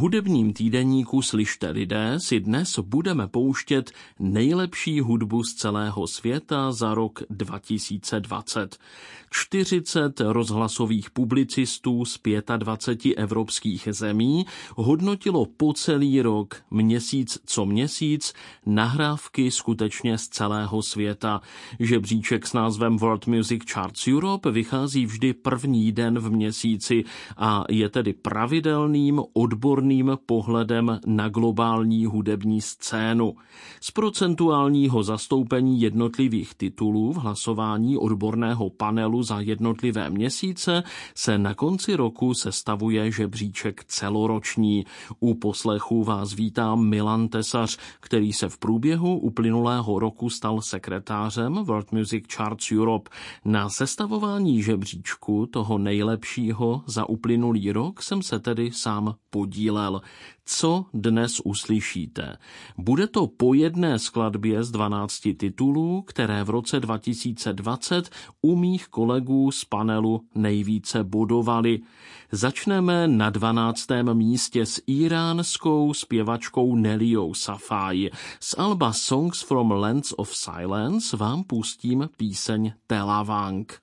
hudebním týdeníku Slyšte lidé si dnes budeme pouštět nejlepší hudbu z celého světa za rok 2020. 40 rozhlasových publicistů z 25 evropských zemí hodnotilo po celý rok, měsíc co měsíc, nahrávky skutečně z celého světa. Žebříček s názvem World Music Charts Europe vychází vždy první den v měsíci a je tedy pravidelným odborným pohledem na globální hudební scénu. Z procentuálního zastoupení jednotlivých titulů v hlasování odborného panelu za jednotlivé měsíce se na konci roku sestavuje žebříček celoroční. U poslechu vás vítá Milan Tesař, který se v průběhu uplynulého roku stal sekretářem World Music Charts Europe. Na sestavování žebříčku toho nejlepšího za uplynulý rok jsem se tedy sám podílel. Co dnes uslyšíte? Bude to po jedné skladbě z 12 titulů, které v roce 2020 u mých kolegů z panelu nejvíce bodovali. Začneme na 12. místě s iránskou zpěvačkou Nellyou Safai. Z alba Songs from Lands of Silence vám pustím píseň Telavang.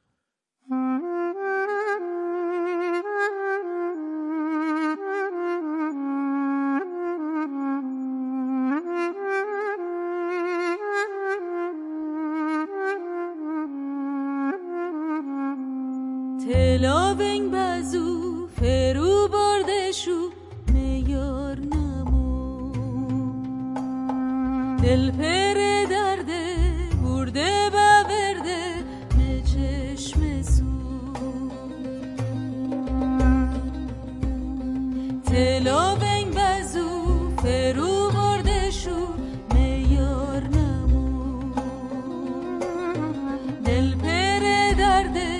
تلاوینگ بازو فرو برده شو میار نمو دل پر درده برده باورده می چشم سو تلاوینگ بازو فرو برده شو میار نمو دل پر درده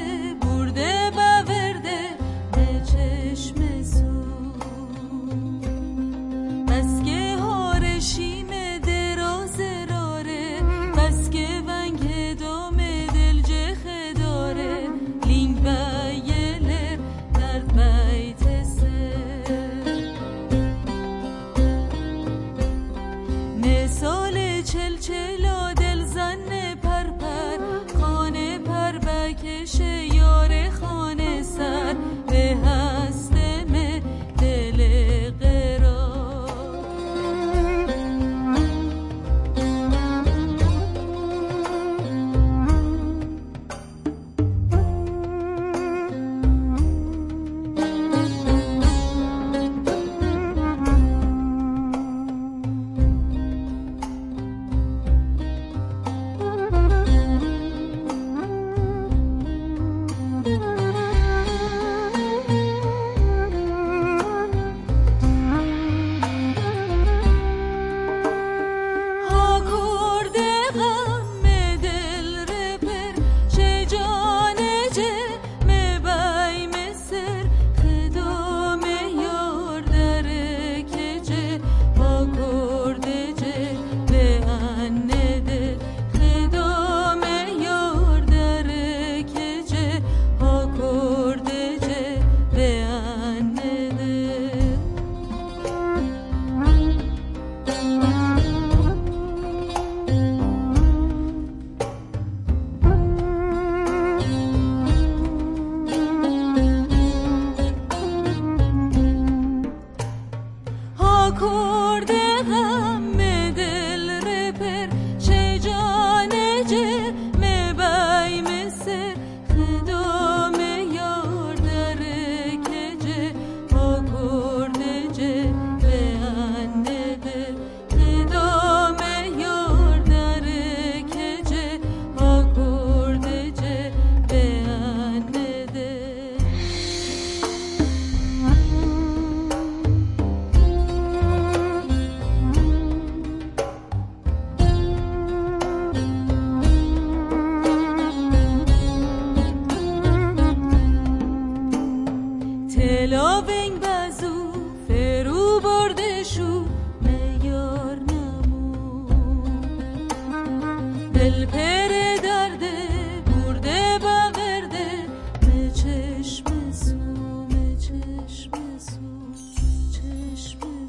چشم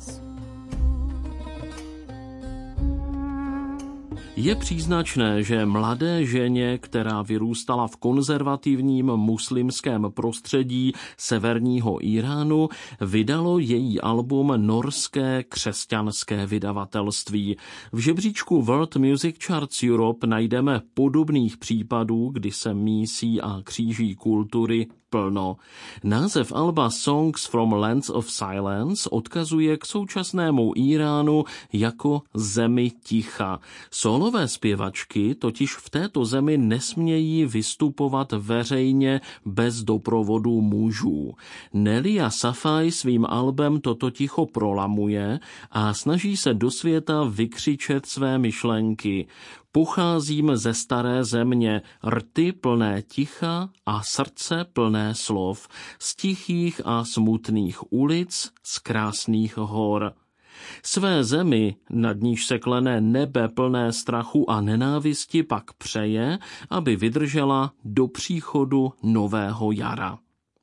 Je příznačné, že mladé ženě, která vyrůstala v konzervativním muslimském prostředí severního Iránu, vydalo její album norské křesťanské vydavatelství. V žebříčku World Music Charts Europe najdeme podobných případů, kdy se mísí a kříží kultury plno. Název alba Songs from Lands of Silence odkazuje k současnému Iránu jako zemi ticha. Solové zpěvačky totiž v této zemi nesmějí vystupovat veřejně bez doprovodu mužů. Nelia Safai svým albem toto ticho prolamuje a snaží se do světa vykřičet své myšlenky. Pocházím ze staré země, rty plné ticha a srdce plné slov, z tichých a smutných ulic, z krásných hor. Své zemi, nad níž se klene nebe plné strachu a nenávisti, pak přeje, aby vydržela do příchodu nového jara.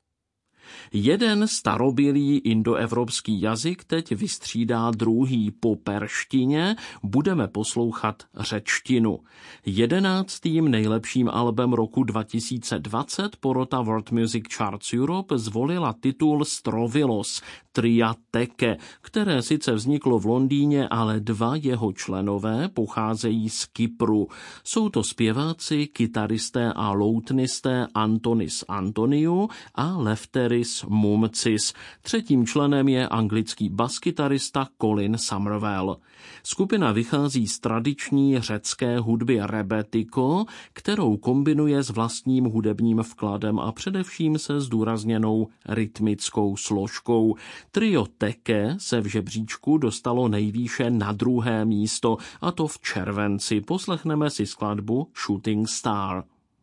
Jeden starobylý indoevropský jazyk teď vystřídá druhý. Po perštině budeme poslouchat řečtinu. 11. nejlepším albem roku 2020 porota World Music Charts Europe zvolila titul Strovilos, tria Teke, které sice vzniklo v Londýně, ale dva jeho členové pocházejí z Kypru. Jsou to zpěváci, kytaristé a loutnisté Antonis Antoniou a Lefteris Mumcis. Třetím členem je anglický baskytarista Colin Somervell. Skupina vychází z tradiční řecké hudby rebetiko, kterou kombinuje s vlastním hudebním vkladem a především se zdůrazněnou rytmickou složkou. Trio Teke se v žebříčku dostalo nejvýše na 2. místo, a to v červenci. Poslechneme si skladbu Shooting Star.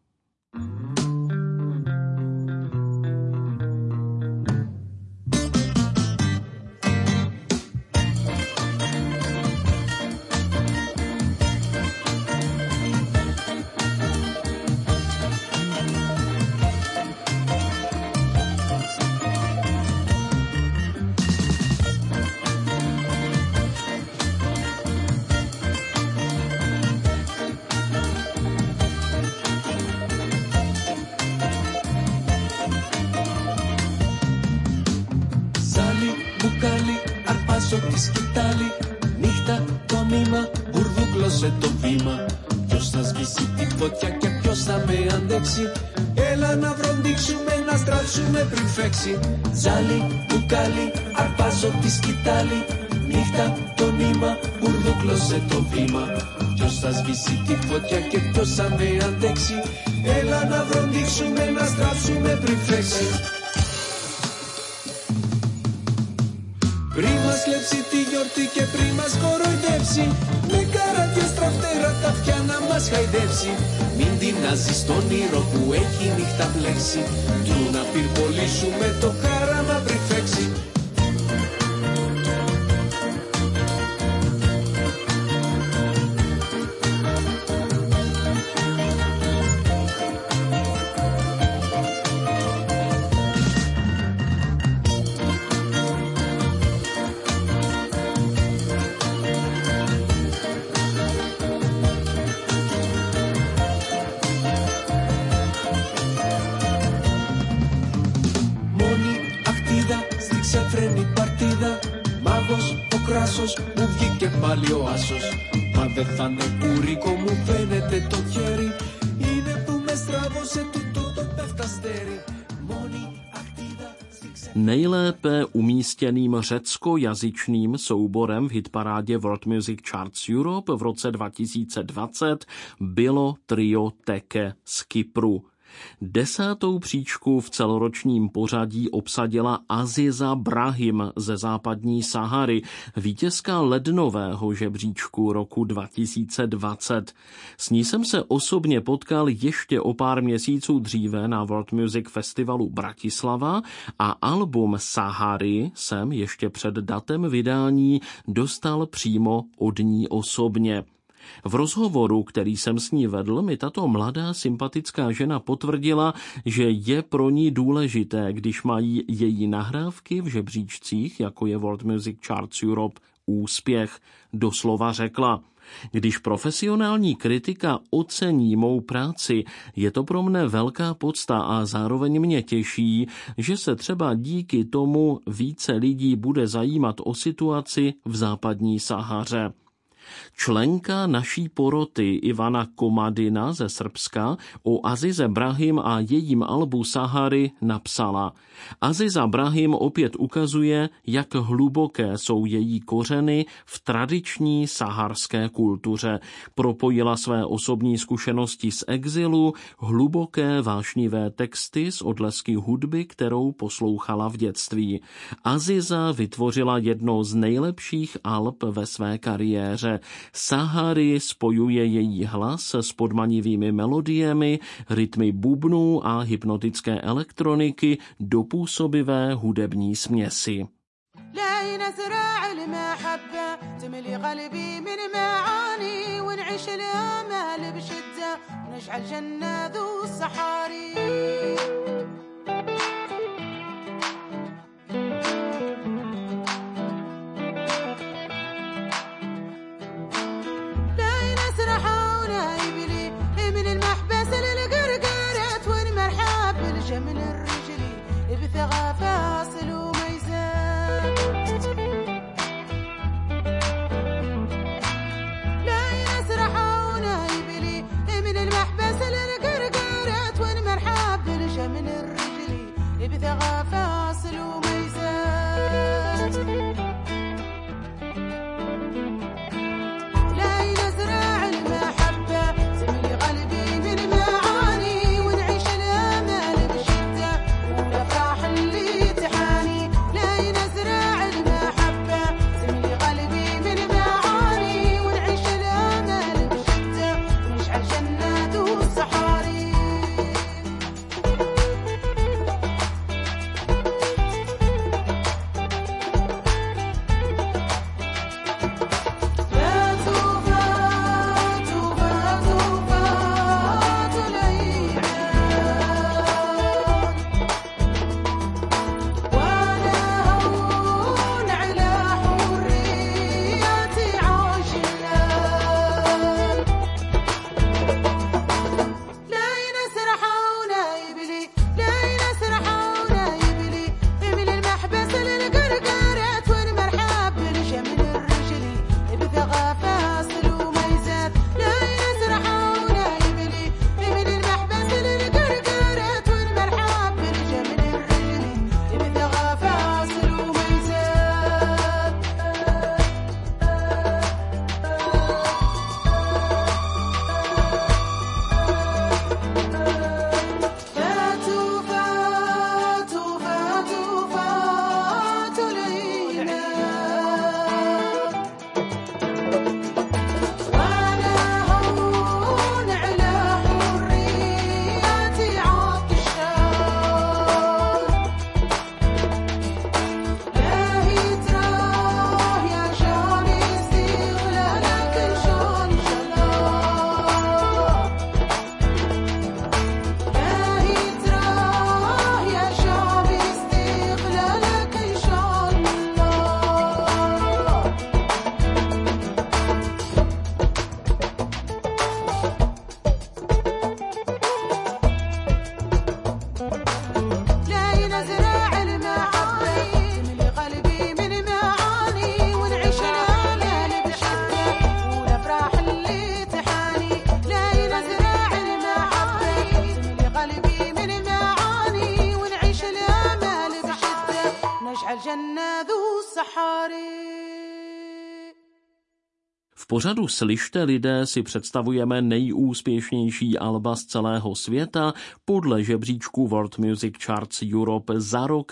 Τη σκητάλη, νύχτα το νήμα, μπουρδούκλωσε το βήμα. Ποιος θα σβήσει τη φωτιά και ποιος θα με αντέξει? Έλα να βροντίξουμε, να στράψουμε πριν φέξει. Ζάλι, μπουκάλι, αρπάζω τη σκητάλη, νύχτα το νήμα, μπουρδούκλωσε το βήμα. Ποιος θα σβήσει τη φωτιά και ποιος θα με αντέξει? Έλα να βροντίξουμε, να στράψουμε πριν φέξει. Πριν μας κλέψει τη γιορτή και πριν μας κοροϊδέψει, με καράτια στραφτερά τα αυτιά να μας χαϊδέψει. Μην τεινάζει στον ήρω που έχει νύχτα πλέξει, του να πυρπολίσουμε το χάραμα πριν φέξει. Φρένει παρτίδα, μάγος ο κράσος, μου βγήκε πάλι ο άσος. Μα δεν θα είναι κουρίκο, μου φαίνεται το χέρι, είναι που με στράβωσε τούτο το πεφταστέρι. Μόνη ακτίδα. Nejlépe umístěným řeckojazyčným souborem v hitparádě World Music Charts Europe v roce 2020 bylo trio Teke z Kypru. 10. příčku v celoročním pořadí obsadila Aziza Brahim ze západní Sahary, vítězka lednového žebříčku roku 2020. S ní jsem se osobně potkal ještě o pár měsíců dříve na World Music Festivalu Bratislava a album Sahary jsem ještě před datem vydání dostal přímo od ní osobně. V rozhovoru, který jsem s ní vedl, mi tato mladá sympatická žena potvrdila, že je pro ní důležité, když mají její nahrávky v žebříčcích, jako je World Music Charts Europe, úspěch. Doslova řekla: Když profesionální kritika ocení mou práci, je to pro mne velká podsta a zároveň mě těší, že se třeba díky tomu více lidí bude zajímat o situaci v západní Sahaře. Členka naší poroty Ivana Komadina ze Srbska o Azize Brahim a jejím albu Sahary napsala: Aziza Brahim opět ukazuje, jak hluboké jsou její kořeny v tradiční saharské kultuře. Propojila své osobní zkušenosti z exilu, hluboké vášnivé texty s odlesky hudby, kterou poslouchala v dětství. Aziza vytvořila jedno z nejlepších alb ve své kariéře. Sahary spojuje její hlas s podmanivými melodiemi, rytmy bubnů a hypnotické elektroniky do působivé hudební směsi. V pořadu Slyšte lidé si představujeme nejúspěšnější alba z celého světa podle žebříčku World Music Charts Europe za rok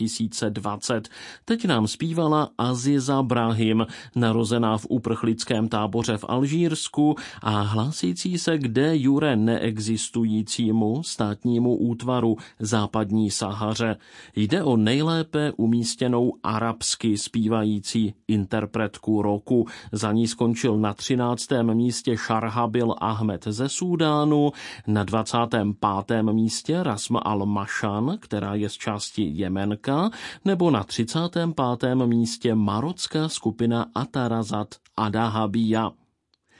2020. Teď nám zpívala Aziza Brahim, narozená v uprchlickém táboře v Alžírsku a hlásící se k de jure neexistujícímu státnímu útvaru západní Sahaře. Jde o nejlépe umístěnou arabsky zpívající interpretku roku. Za ní skončil na 13. místě Sharhabil Ahmed ze Súdánu, na 25. místě Rasma al-Mashan, která je z části Jemenka, nebo na 35. místě marocká skupina Atarazat Adahabia.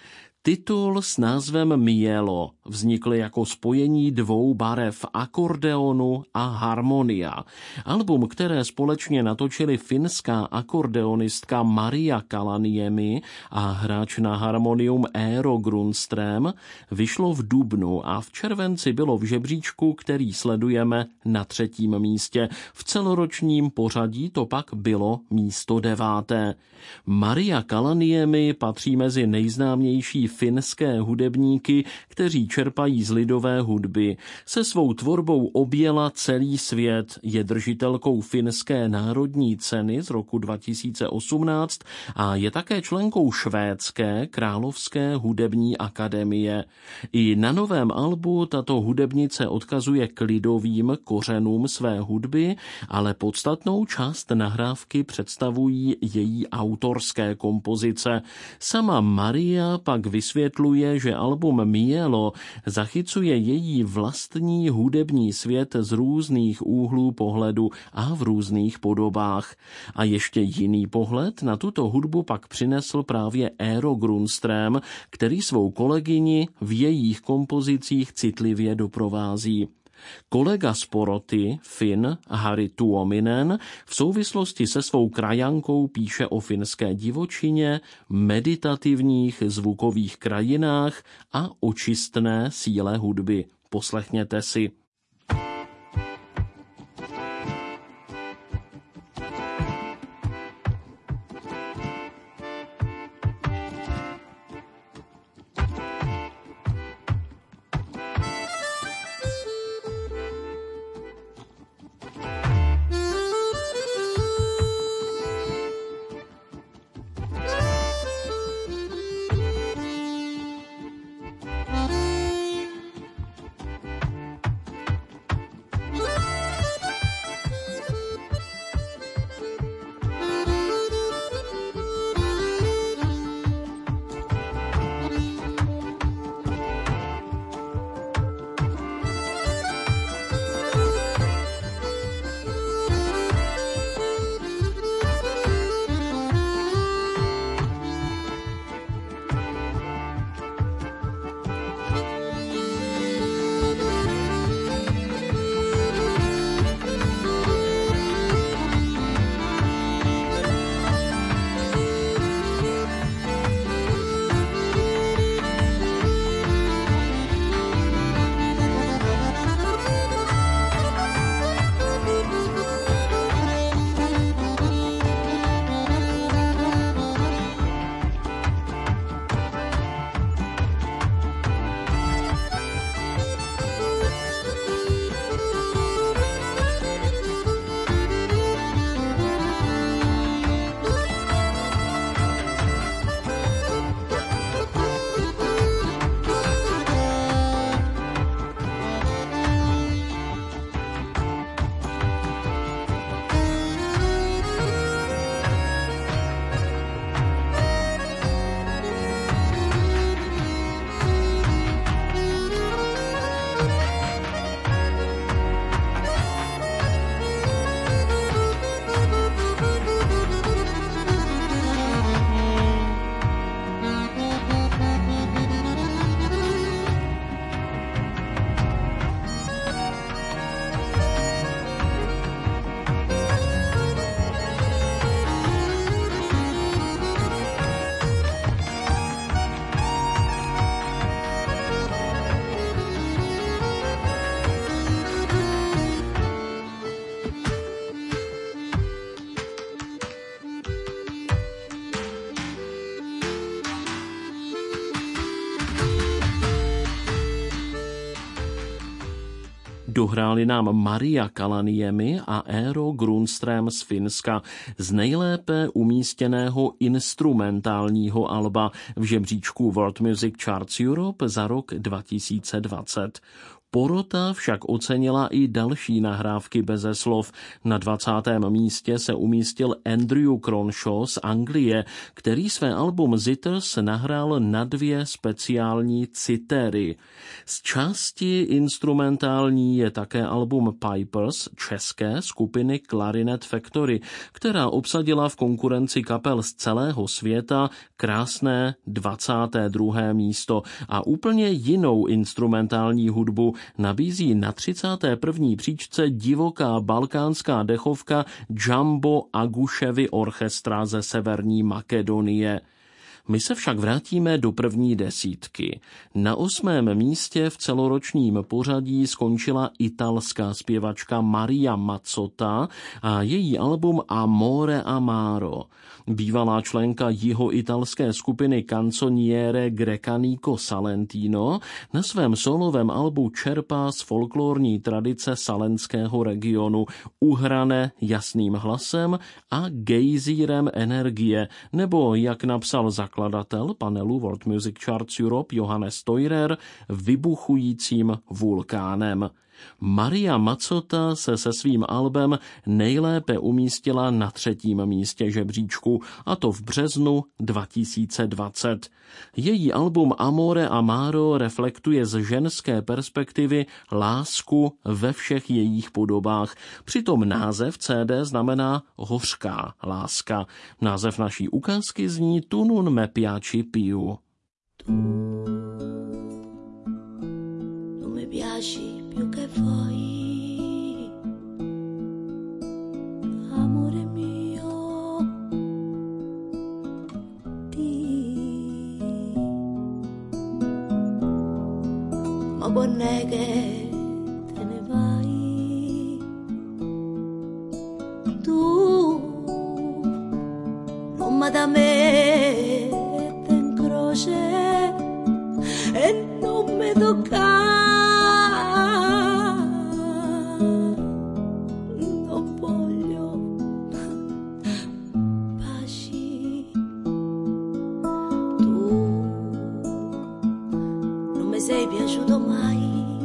Titul s názvem Mielo vznikl jako spojení dvou barev akordeonu a harmonia. Album, které společně natočili finská akordeonistka Maria Kalaniemi a hráč na harmonium Eero Grundström, vyšlo v dubnu a v červenci bylo v žebříčku, který sledujeme, na 3. místě. V celoročním pořadí to pak bylo místo 9. Maria Kalaniemi patří mezi nejznámější finské hudebníky, kteří čerpají z lidové hudby. Se svou tvorbou objela celý svět, je držitelkou finské národní ceny z roku 2018 a je také členkou švédské královské hudební akademie. I na novém albu tato hudebnice odkazuje k lidovým kořenům své hudby, ale podstatnou část nahrávky představují její autorské kompozice. Sama Maria pak vysvětluje, že album Mielo zachycuje její vlastní hudební svět z různých úhlů pohledu a v různých podobách. A ještě jiný pohled na tuto hudbu pak přinesl právě Eero Grundström, který svou kolegyni v jejich kompozicích citlivě doprovází. Kolega z poroty, Fin Harry Tuominen, v souvislosti se svou krajankou píše o finské divočině, meditativních zvukových krajinách a očistné síle hudby. Poslechněte si. Dohráli nám Maria Kalaniemi a Eero Grundström z Finska z nejlépe umístěného instrumentálního alba v žebříčku World Music Charts Europe za rok 2020. Porota však ocenila i další nahrávky beze slov. Na 20. místě se umístil Andrew Cronshaw z Anglie, který své album Zitters nahrál na 2 speciální citery. Z části instrumentální je také album Pipers české skupiny Clarinet Factory, která obsadila v konkurenci kapel z celého světa krásné 22. místo a úplně jinou instrumentální hudbu nabízí na 31. příčce divoká balkánská dechovka Jumbo Aguševy orchestra ze Severní Makedonie. My se však vrátíme do první desítky. Na 8. místě v celoročním pořadí skončila italská zpěvačka Maria Mazzotta a její album Amore Amaro. Bývalá členka jihoitalské skupiny Canzoniere Grecanico Salentino na svém solovém albu čerpá z folklorní tradice salenského regionu, uhrané jasným hlasem a gejzírem energie, nebo jak napsal zakladatel panelu World Music Charts Europe Johannes Teurer, vybuchujícím vulkánem. Maria Mazzotta se svým albem nejlépe umístila na 3. místě žebříčku, a to v březnu 2020. Její album Amore Amaro reflektuje z ženské perspektivy lásku ve všech jejich podobách. Přitom název CD znamená hořká láska. Název naší ukázky zní Tu non me piaci più. Non mi piaci più che vuoi, amore mio, ma non è che te ne vai, tu non mi da me te in croce e non mi tocca. Sei piaciuto mai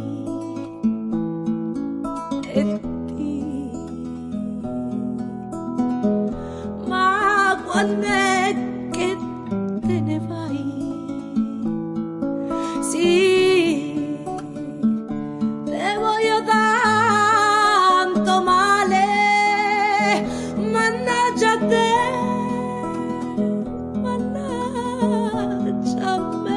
e ti, ma quando è che te ne vai? Sì, te voglio tanto male, mannaggia te, mannaggia me.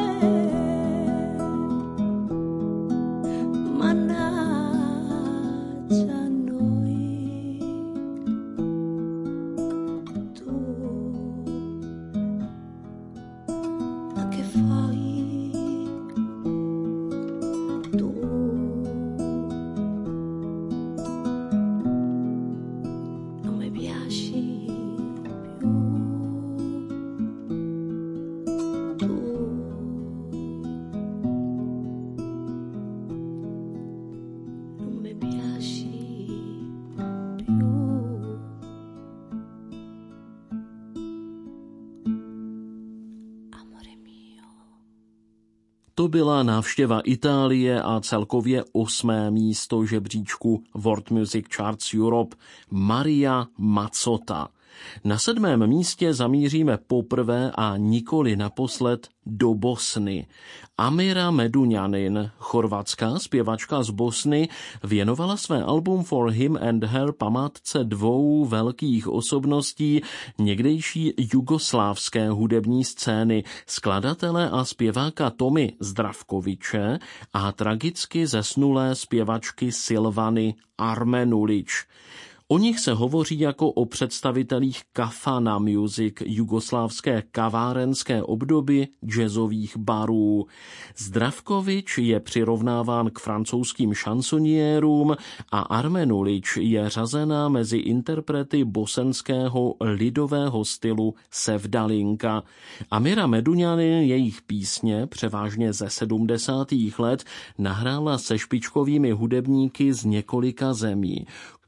To byla návštěva Itálie a celkově 8. místo žebříčku World Music Charts Europe Maria Mazzotta. Na 7. místě zamíříme poprvé a nikoli naposled do Bosny. Amira Medunjanin, chorvatská zpěvačka z Bosny, věnovala své album For Him and Her památce 2 velkých osobností někdejší jugoslávské hudební scény, skladatele a zpěváka Tomy Zdravkoviče a tragicky zesnulé zpěvačky Silvany Armenulić. O nich se hovoří jako o představitelích kafana music, jugoslávské kavárenské obdoby jazzových barů. Zdravkovič je přirovnáván k francouzským šansoniérům a Armenulić je řazená mezi interprety bosenského lidového stylu sevdalinka. Amira Medunjanin jejich písně, převážně ze 70. let, nahrála se špičkovými hudebníky z několika zemí.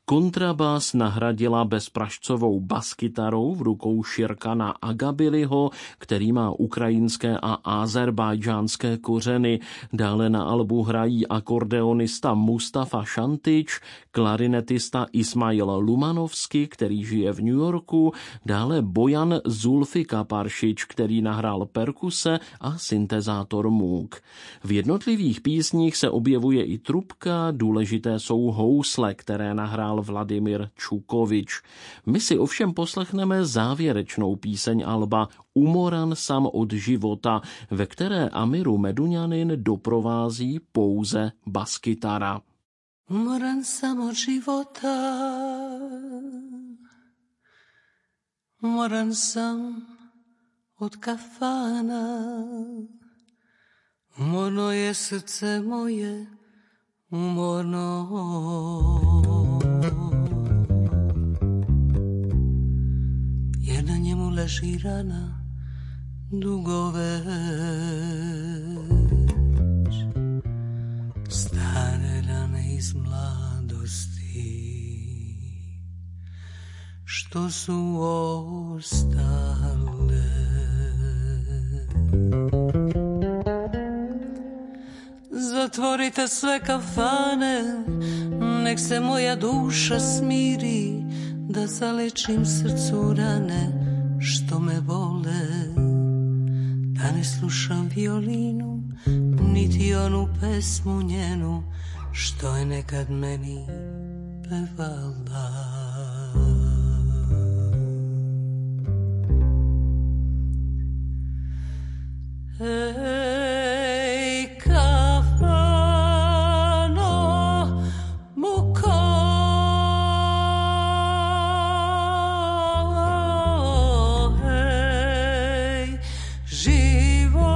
Kontrabas nahradila bezpražcovou baskytarou v rukou Širkana Agabiliho, který má ukrajinské a azerbajdžánské kořeny. Dále na albu hrají akordeonista Mustafa Šantič, klarinetista Ismail Lumanovsky, který žije v New Yorku, dále Bojan Zulfika Paršič, který nahrál perkuse a syntezátor Moog. V jednotlivých písních se objevuje i trubka, důležité jsou housle, které nahrál Vladimír Čukovič. My si ovšem poslechneme závěrečnou píseň alba Umoran sam od života, ve které Amiru Meduňanin doprovází pouze baskytara. Umoran sam od života, umoran sam od kafana, umorno je srce moje, umorno. Jer na njemu leži rana dugo već, stare rane iz mladosti, što su ostale. Zatvorite sve kafane, nek se moja duša smiri, da zalečim srcu rane što me bole. Da ne slušam violinu, niti onu pesmu njenu, što je nekad meni pevala. Ej, kafano, muko, hej, živote,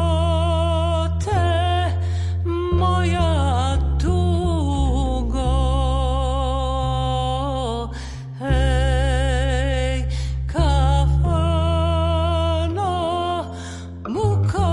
moja tugo, hej, kafano, muko.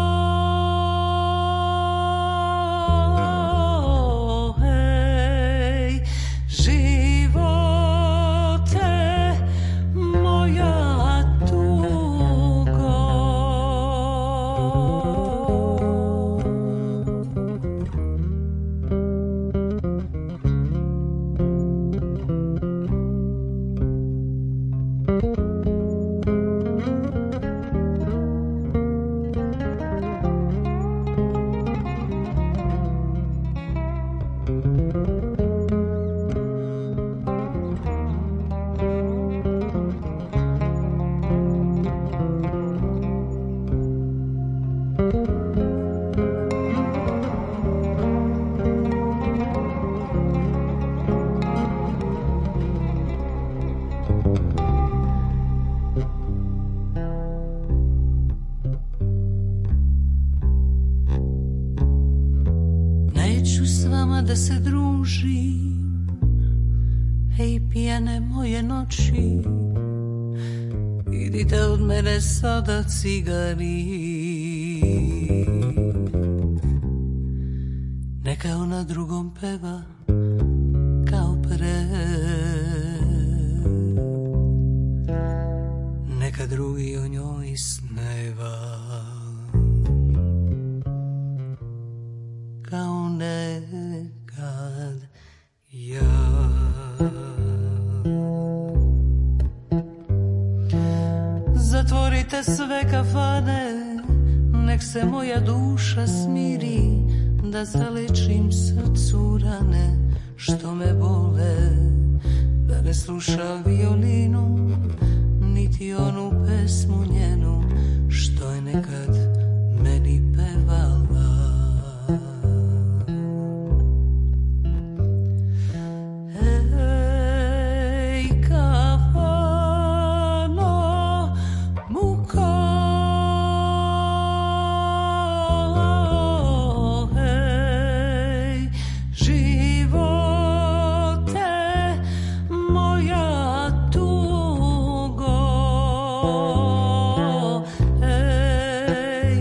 Da se družim, hej pijane moje noći, idite od mene sada cigari. Neka ona drugom peva kao pre, neka drugi o njoj sneva kao nekad ja. Zatvorite sve kafane, nek se moja duša smiri, da zalečim srcu rane što me bole, da ne slušam violinu, niti onu pesmu njenu što je nekad meni pevala. Hey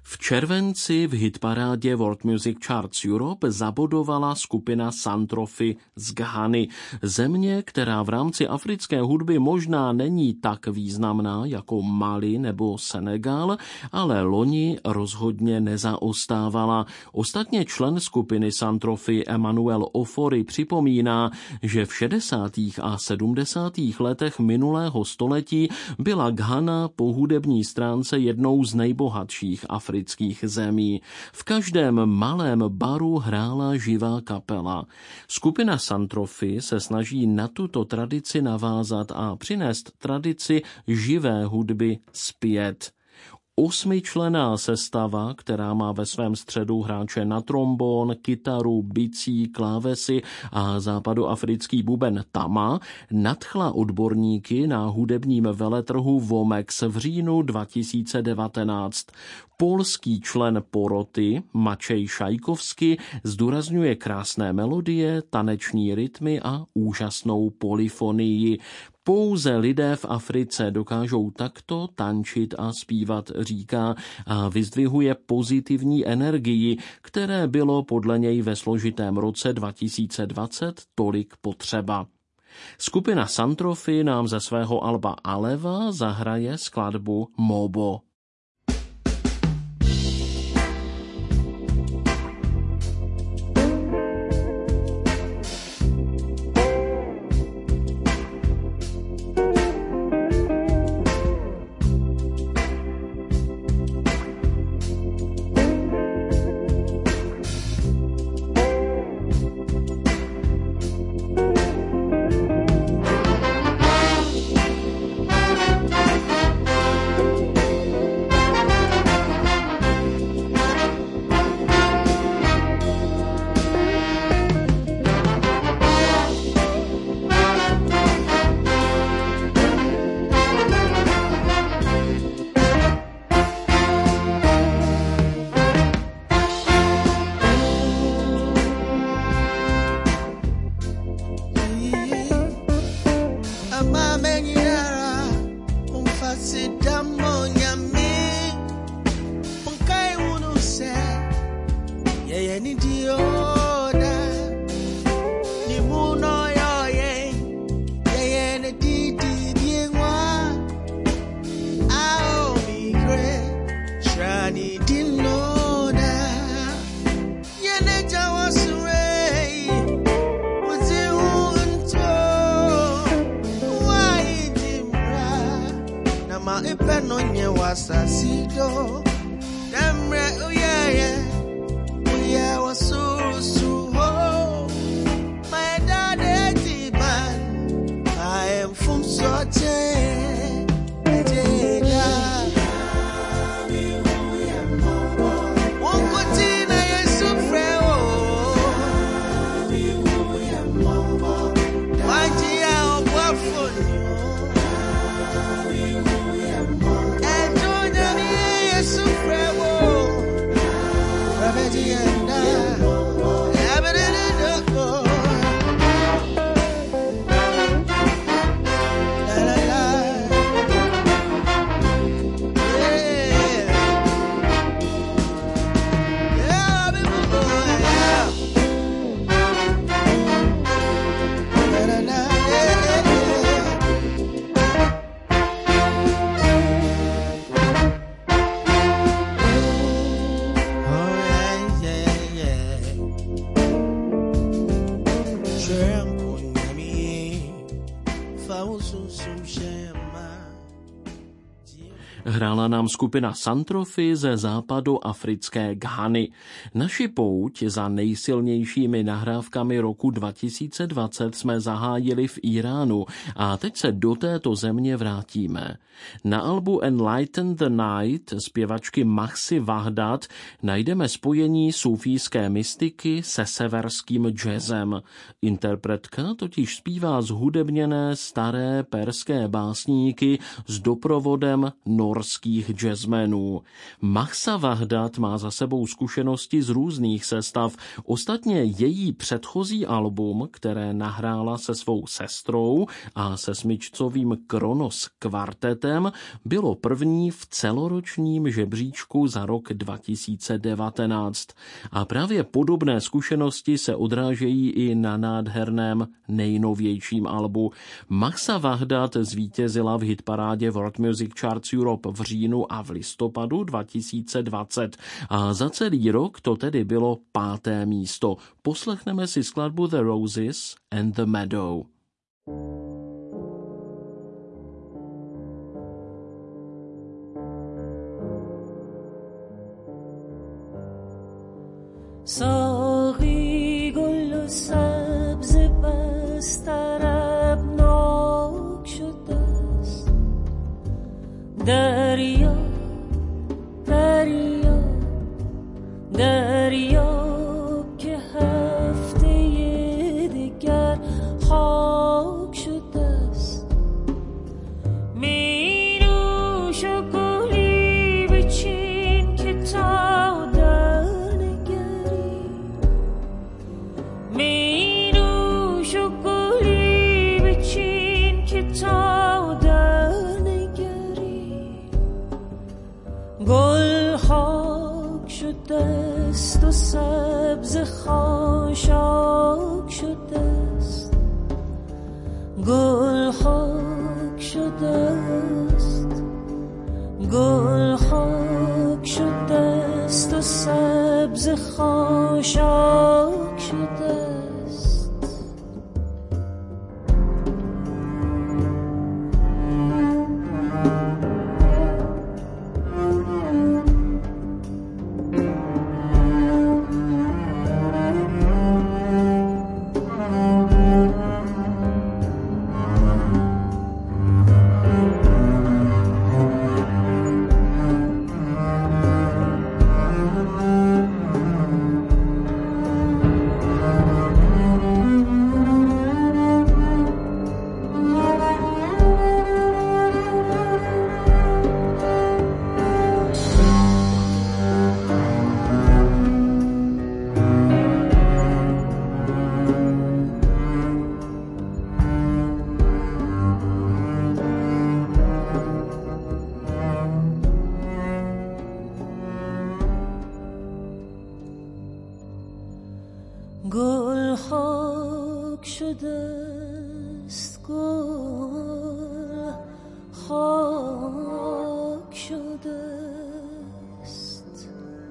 V červenci v hitparádě World Music Charts Europe zabodovala skupina Santropy z Ghany, země, která v rámci africké hudby možná není tak významná jako Mali nebo Senegal, ale loni rozhodně nezaostávala. Ostatně člen skupiny Santropy Emmanuel Ofori připomíná, že v 60. a 70. letech minulého století byla Ghana po hudební stránce jednou z nejbohatších afrických zemí. V každém malém baru hrála živá kapela. Skupina Santropy se snaží na tuto tradici navázat a přinést tradici živé hudby zpět. 8členná sestava, která má ve svém středu hráče na trombon, kytaru, bicí, klávesy a západoafrický buben tama, nadchla odborníky na hudebním veletrhu Womex v říjnu 2019. Polský člen poroty Maciej Šajkovský zdůrazňuje krásné melodie, taneční rytmy a úžasnou polyfonii. Pouze lidé v Africe dokážou takto tančit a zpívat, říká, a vyzdvihuje pozitivní energii, které bylo podle něj ve složitém roce 2020 tolik potřeba. Skupina Santropy nám ze svého alba Aleva zahraje skladbu Mobo. Hrála nám skupina Santropy ze západoafrické Ghany. Naši pouť za nejsilnějšími nahrávkami roku 2020 jsme zahájili v Iránu a teď se do této země vrátíme. Na albu Enlighten the Night zpěvačky Mahsi Wahdad najdeme spojení sufijské mystiky se severským jazzem. Interpretka totiž zpívá zhudebněné staré perské básníky s doprovodem norských mladých jazzmenů. Mahsa Wahdat má za sebou zkušenosti z různých sestav. Ostatně její předchozí album, které nahrála se svou sestrou a se smyčcovým Kronos kvartetem, bylo první v celoročním žebříčku za rok 2019. A právě podobné zkušenosti se odrážejí i na nádherném nejnovějším albu. Mahsa Wahdat zvítězila v hitparádě World Music Charts Europe v říjnu a v listopadu 2020 a za celý rok to tedy bylo 5. místo. Poslechneme si skladbu The Roses and the Meadow. ساقی گل و سبز بستر ابناک شده است دریا دریا دریا که هفته دیگر خاک شده است می نوش و گلی بچین که تا گل خاک شده است و سبز خاشاک شده است گل خاک شده است گل خاک شده است و سبز خاشاک شده است گل خاک شده است گل خاک شده است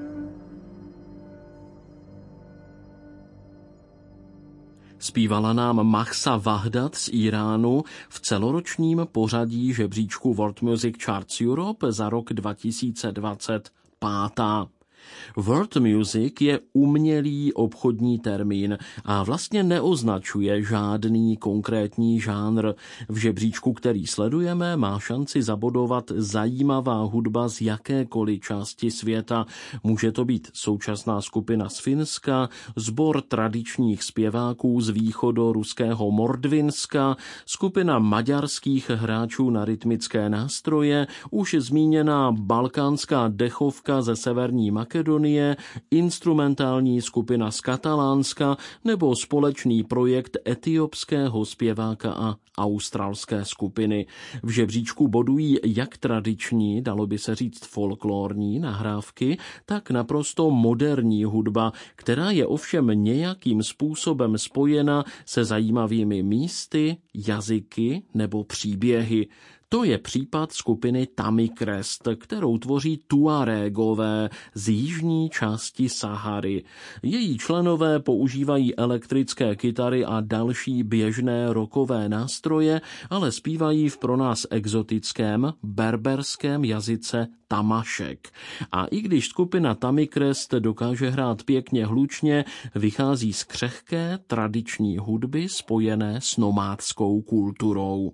Zpívala nám Mahsa Wahdat z Iránu v celoročním pořadí žebříčku World Music Charts Europe za rok 2020 5. World Music je umělý obchodní termín a vlastně neoznačuje žádný konkrétní žánr. V žebříčku, který sledujeme, má šanci zabodovat zajímavá hudba z jakékoliv části světa. Může to být současná skupina z Finska, sbor tradičních zpěváků z východoruského Mordvinska, skupina maďarských hráčů na rytmické nástroje, už zmíněná balkánská dechovka ze severní Makedonie, instrumentální skupina z Katalánska nebo společný projekt etiopského zpěváka a australské skupiny. V žebříčku bodují jak tradiční, dalo by se říct folklorní nahrávky, tak naprosto moderní hudba, která je ovšem nějakým způsobem spojena se zajímavými místy, jazyky nebo příběhy. To je případ skupiny Tami Crest, kterou tvoří Tuaregové z jižní části Sahary. Její členové používají elektrické kytary a další běžné rockové nástroje, ale zpívají v pro nás exotickém berberském jazyce tamašek. A i když skupina Tami Crest dokáže hrát pěkně hlučně, vychází z křehké tradiční hudby spojené s nomádskou kulturou.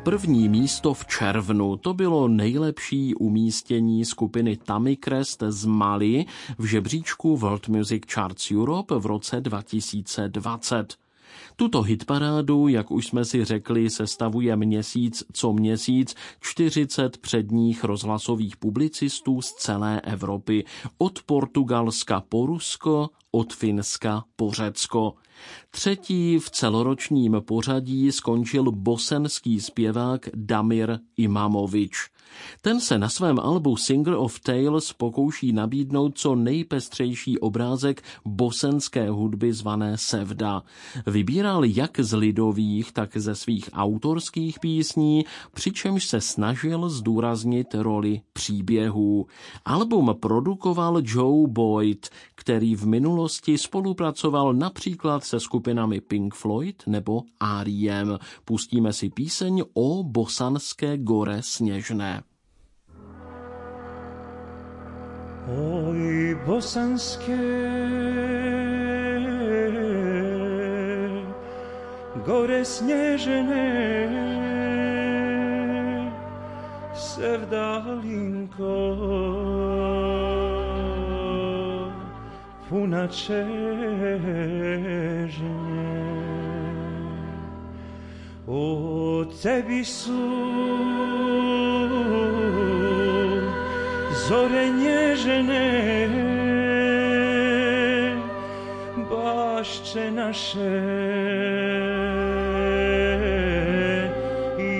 První místo v červnu, to bylo nejlepší umístění skupiny Tamicrest z Mali v žebříčku World Music Charts Europe v roce 2020. Tuto hitparádu, jak už jsme si řekli, sestavuje měsíc co měsíc 40 předních rozhlasových publicistů z celé Evropy, od Portugalska po Rusko, od Finska po Řecko. Třetí v celoročním pořadí skončil bosenský zpěvák Damir Imamovič. Ten se na svém albu Singer of Tales pokouší nabídnout co nejpestřejší obrázek bosenské hudby zvané sevda. Vybíral jak z lidových, tak ze svých autorských písní, přičemž se snažil zdůraznit roli příběhů. Album produkoval Joe Boyd, který v minulosti spolupracoval například se skupinami Pink Floyd nebo R.E.M. Pustíme si píseň o bosanské gore sněžné. Oj, bosanské gore sněžné, sevdalinko puna čežnje. O tebi su zore nježne, bašče naše i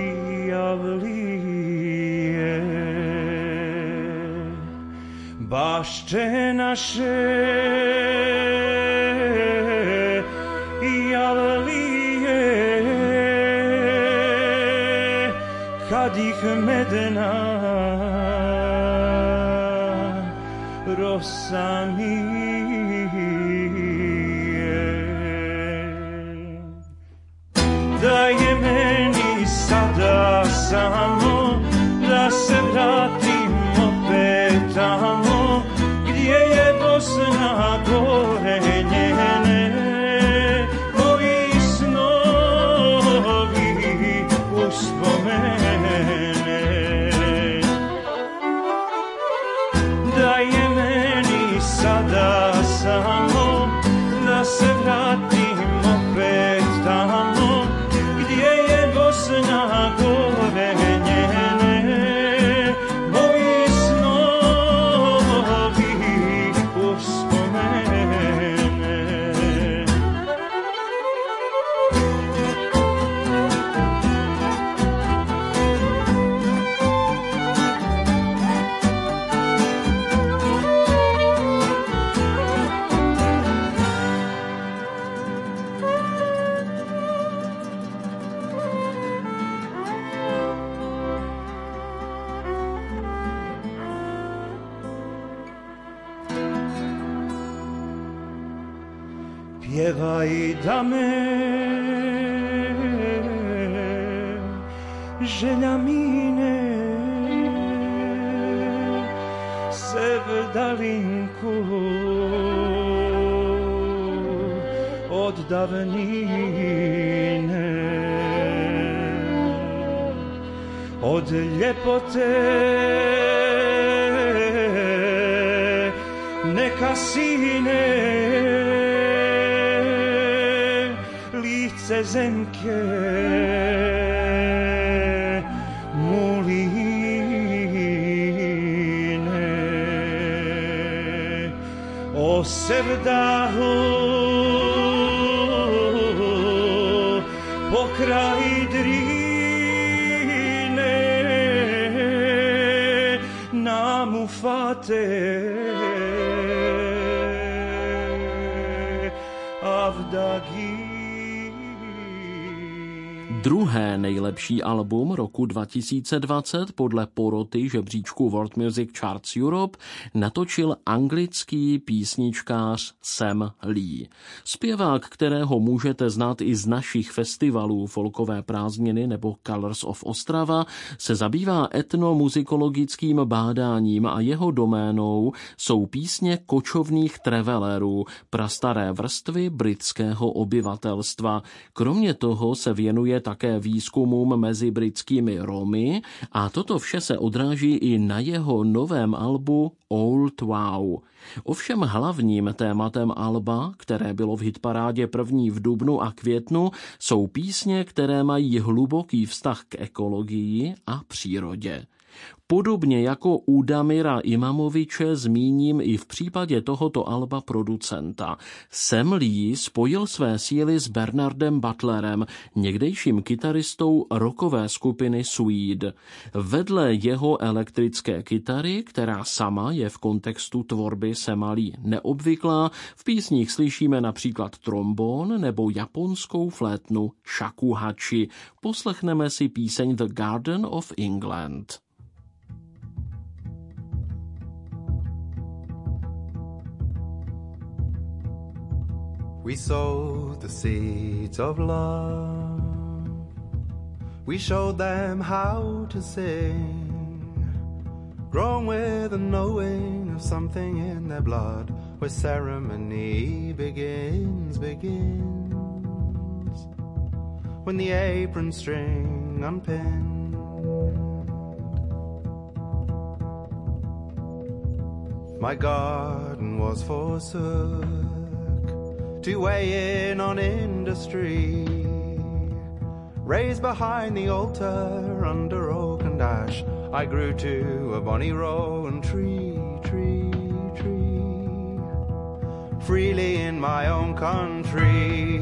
javlije, bašče naše i javlije, kad ih medena rosa mije. Da je meni sada samo da se vratim opet tamo gdje je Bosna gore njene, moji snovi uspomene. Da je meni sada samo da se vratim opet tamo gdje je Bosna gore njene, moji snovi uspomene. Pjevaj da me želja mine, sevdalinku od davnine, od ljepote neka sine lice zemke muline. O sevdahu pokraj Drine nam ufate avdagi. Druhé nejlepší album roku 2020 podle poroty žebříčku World Music Charts Europe natočil anglický písničkář Sam Lee. Zpěvák, kterého můžete znát i z našich festivalů Folkové prázdniny nebo Colors of Ostrava, se zabývá etnomuzikologickým bádáním a jeho doménou jsou písně kočovných travelerů, prastaré vrstvy britského obyvatelstva. Kromě toho se věnuje také výzkumům mezi britskými Romy a toto vše se odráží i na jeho novém albu Old Wow. Ovšem hlavním tématem alba, které bylo v hitparádě první v dubnu a květnu, jsou písně, které mají hluboký vztah k ekologii a přírodě. Podobně jako u Damira Imamoviče zmíním i v případě tohoto alba producenta. Sam Lee spojil své síly s Bernardem Butlerem, někdejším kytaristou rockové skupiny Suede. Vedle jeho elektrické kytary, která sama je v kontextu tvorby Sama Lee neobvyklá, v písních slyšíme například trombón nebo japonskou flétnu shakuhachi. Poslechneme si píseň The Garden of England. We sowed the seeds of love. We showed them how to sing. Grown with a knowing of something in their blood, where ceremony begins. When the apron string unpinned, my garden was forsook to weigh in on industry, raised behind the altar under oak and ash. I grew to a bonny rowan tree, freely in my own country.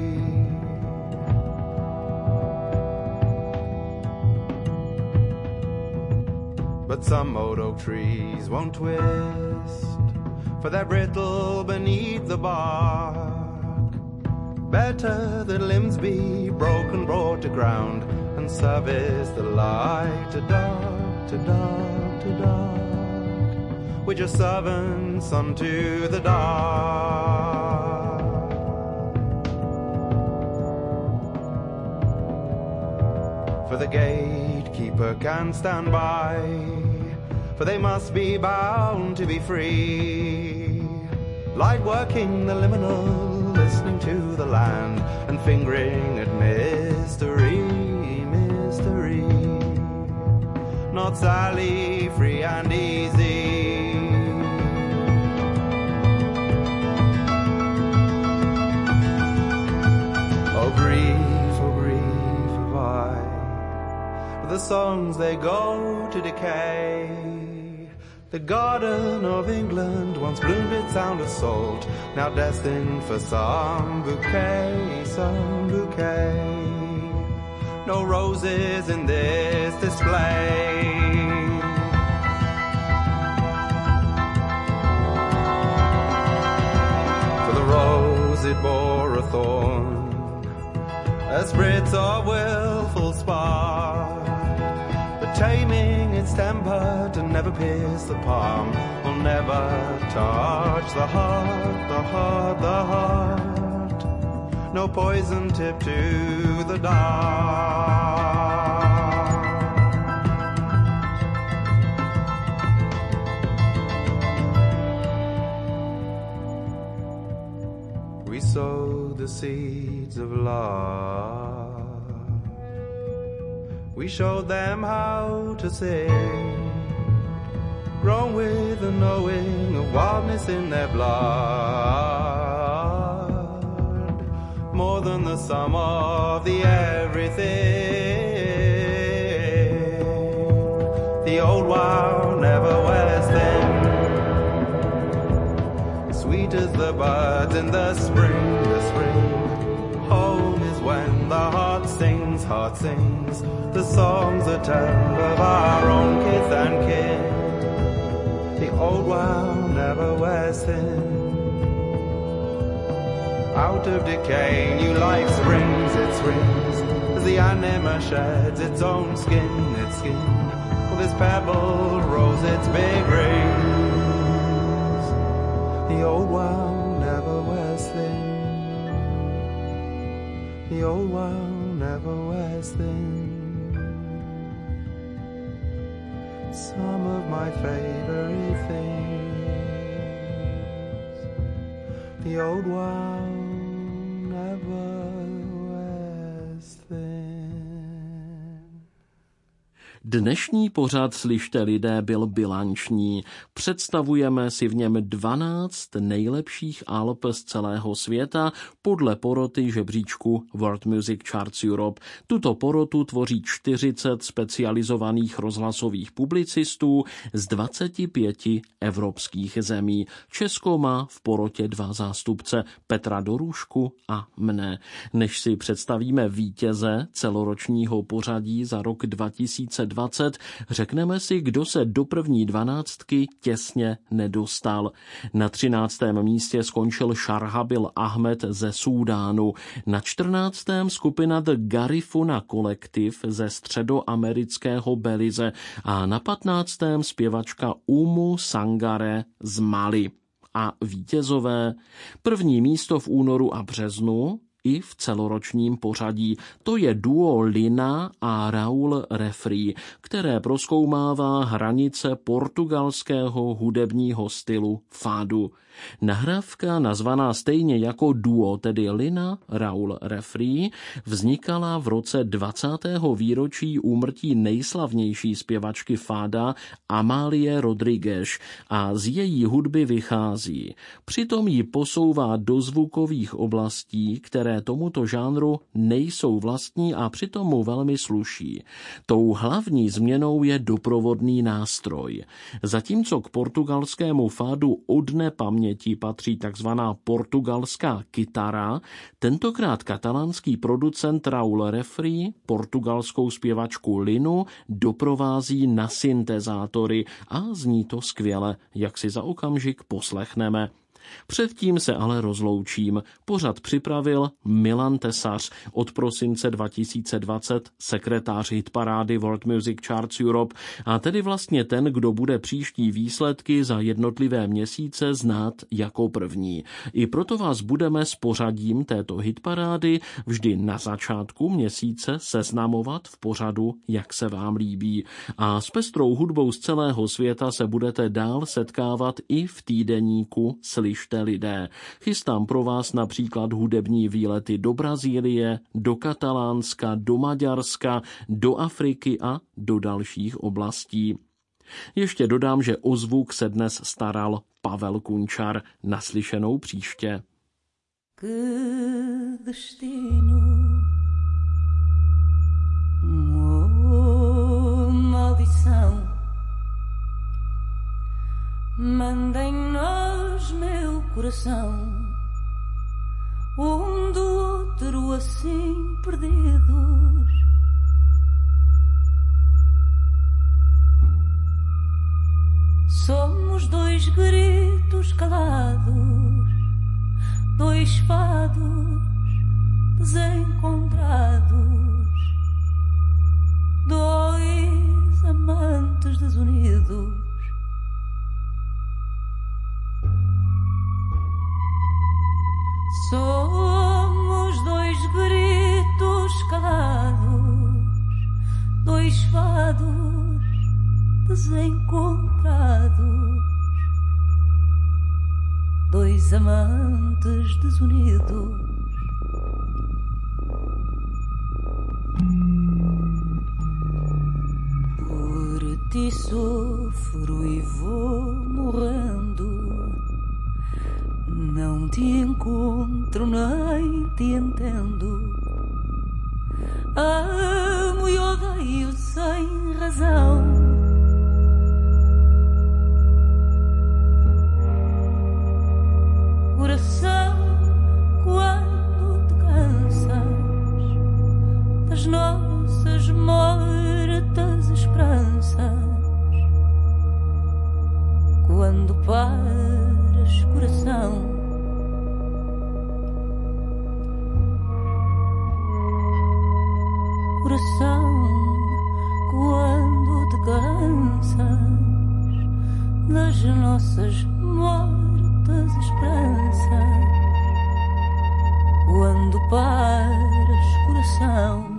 But some old oak trees won't twist, for they're brittle beneath the bark. Better that limbs be broken, brought to ground, and service the light to dark, to dark, to dark. We're just servants unto the dark. For the gatekeeper can stand by, for they must be bound to be free. Light working the liminal, listening to the land and fingering at mystery. Not Sally, free and easy. Oh grief have I, the songs they go to decay. The Garden of England once bloomed its sound of salt, now destined for some bouquet, some bouquet. No roses in this display. For the rose it bore a thorn, a spritz of willful spark, but taming its temper to never pierce the palm, will never touch the heart, the heart, the heart. No poison tip to the dark. We sowed the seeds of love. We showed them how to sing, grown with the knowing of wildness in their blood. More than the sum of the everything. The old wow never wears thin. Sweet as the buds in the spring, the spring. Home is when the heart sings, the songs that tell of our own kith and kin. The old wow never wears thin. Out of decay, new life springs, it springs, as the anima sheds its own skin, its skin. Well, this pebble rolls its big rings. The old wow never wears thin. The old wow never wears thin. Some of my favorite things. The old wow never wears thin. Dnešní pořad Slyšte lidé byl bilanční. Představujeme si v něm 12 nejlepších alb z celého světa podle poroty žebříčku World Music Charts Europe. Tuto porotu tvoří 40 specializovaných rozhlasových publicistů z 25 evropských zemí. Česko má v porotě 2 zástupce, Petra Dorušku a mne. Než si představíme vítěze celoročního pořadí za rok 2020, řekneme si, kdo se do první 12 těsně nedostal. Na 13. místě skončil Sharhabil Ahmed ze Súdánu. Na 14. skupina The Garifuna Collective ze středoamerického Belize a na 15. zpěvačka Umu Sangare z Mali. A vítězové první místo v únoru a březnu i v celoročním pořadí. To je duo Lina a Raul Refri, které prozkoumává hranice portugalského hudebního stylu fado. Nahrávka nazvaná stejně jako duo, tedy Lina Raul Refri, vznikala v roce 20. výročí úmrtí nejslavnější zpěvačky fada Amálie Rodriguez a z její hudby vychází. Přitom ji posouvá do zvukových oblastí, které tomuto žánru nejsou vlastní a přitom mu velmi sluší. Tou hlavní změnou je doprovodný nástroj. Zatímco k portugalskému fádu od nepaměti patří takzvaná portugalská kytara, tentokrát katalánský producent Raul Refri portugalskou zpěvačku Linu doprovází na syntezátory a zní to skvěle, jak si za okamžik poslechneme. Předtím se ale rozloučím. Pořad připravil Milan Tesař, od prosince 2020 sekretář hitparády World Music Charts Europe a tedy vlastně ten, kdo bude příští výsledky za jednotlivé měsíce znát jako první. I proto vás budeme s pořadím této hitparády vždy na začátku měsíce seznamovat v pořadu, jak se vám líbí. A s pestrou hudbou z celého světa se budete dál setkávat i v týdeníku Slyšte lidé. Chystám pro vás například hudební výlety do Brazílie, do Katalánska, do Maďarska, do Afriky a do dalších oblastí. Ještě dodám, že o zvuk se dnes staral Pavel Kunčar. Naslyšenou příště. Mandem-nos, meu coração, um do outro assim perdidos. Somos dois gritos calados, dois fados desencontrados, dois amantes desunidos. Somos dois gritos calados, dois fados desencontrados, dois amantes desunidos. Por ti sofro e vou morrendo. Não te encontro nem te entendo. Amo e odeio sem razão. Coração, quando te cansas das nossas mortas esperanças, quando paras, coração, coração, quando te cansas das nossas mortas esperanças, quando paras, coração.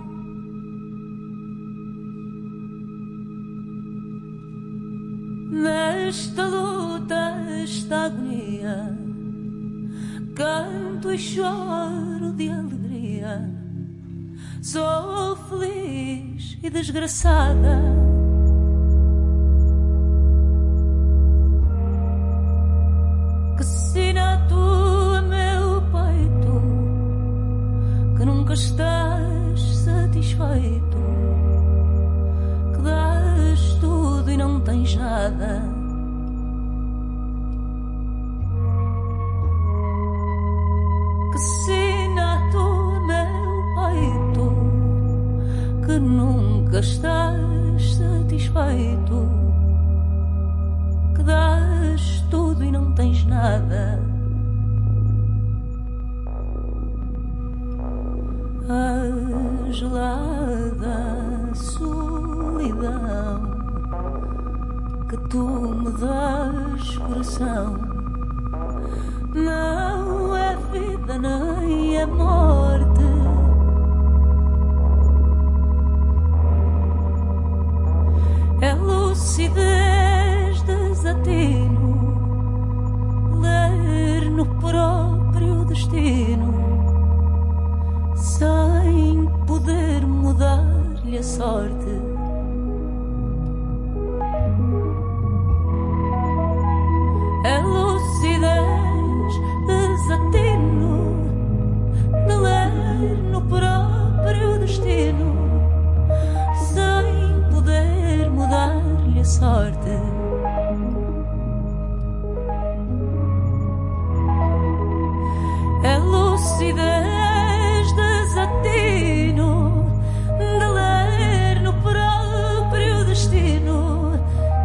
Nesta luta, esta agonia, canto e choro de alegria. Sou feliz e desgraçada. tens nada. Que sina-te, meu peito, que nunca estás satisfeito, que dás tudo e não tens nada. A gelada solidão que tu me dás, coração, não é vida nem é morte. É lucidez, desatino, ler no próprio destino, sem poder mudar-lhe a sorte. É lucidez, desatino, de ler no próprio destino, sem poder mudar-lhe a sorte. É lucidez, desatino, de ler no próprio destino,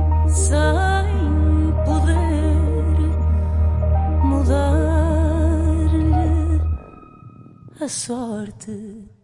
sem poder mudar-lhe a sorte.